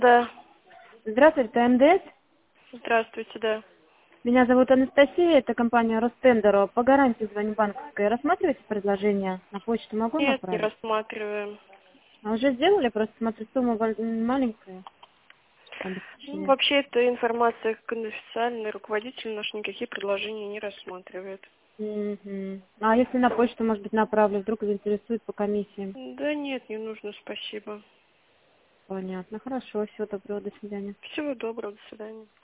Да. Здравствуйте, это МДС. Здравствуйте, да. Меня зовут Анастасия, это компания Ростендер. По гарантии звоню банковской. Рассматриваете предложение? На почту могу Нет, не направить? рассматриваем. А уже сделали? Просто смотрю, сумма маленькая. Ну, Обеспечение. вообще, эта информация конфиденциальная. Руководитель наш никакие предложения не рассматривает. Мгм. А если на почту, может быть, направлю, вдруг заинтересует по комиссиям? Да нет, не нужно, спасибо. Понятно, хорошо, всего доброго, до свидания. Всего доброго, до свидания.